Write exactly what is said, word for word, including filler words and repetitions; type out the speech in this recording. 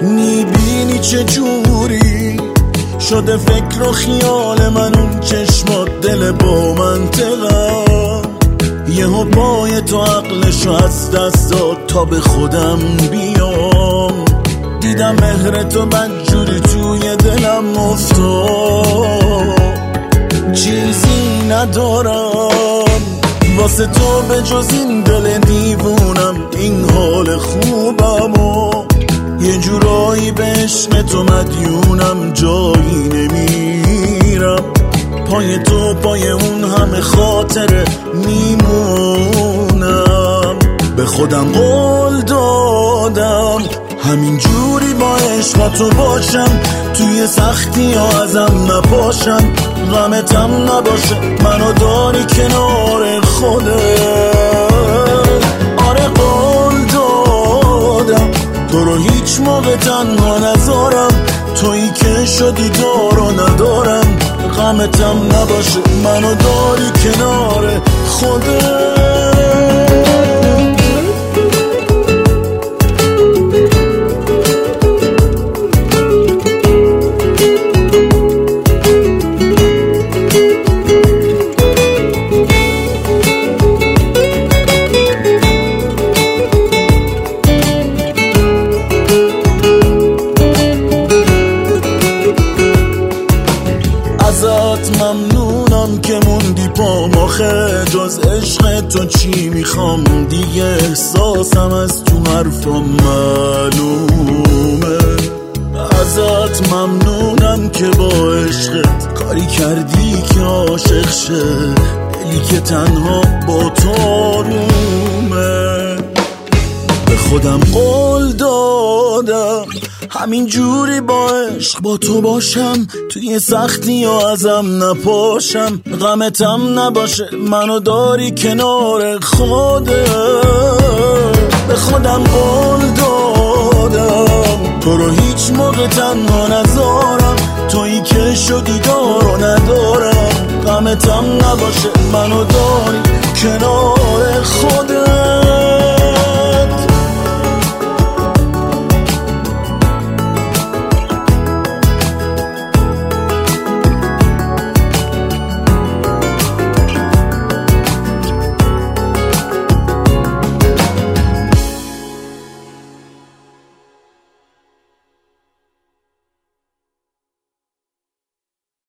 میبینی چه جوری شده فکر و خیال من، اون چشمات دل با منطقم، یهو پای تو عقلشو از دست داد تا به خودم بیام. دیدم مهر تو بدجوری توی دلم افتاد، چیزی ندارم واسه تو به جز این دل دیوونم، این حال خوبم و یه جورایی به عشق تو مدیونم، جایی نمیرم پای تو، پای اون همه خاطره میمونم. به خودم قول دادم همین جوری با عشق تو باشم، توی سختی ها ازم نپاشم، غمتم نباشه منو داری کنار خودت. آره قول دادم تو رو هیچ موقع تنها نذارم، تویی که شدی دار و ندارم، غمتم نباشه منو داری کنار خودت. ازت ممنونم که موندی پام، آخه جز عشق تو چی میخوام دیگه، احساسم از تو حرفم معلومه. ازت ممنونم که با عشقت کاری کردی که عاشق شه دلی که تنها با تو آرومه. به خودم قول دادم همین جوری با عشق با تو باشم، توی سختی ها ازم نپاشم، غمتم نباشه منو داری کنار خودت. به خودم قول دادم تو رو هیچ موقع تنها نذارم، تویی که شدی دار و ندارم، غمتم نباشه منو داری کنار خودت.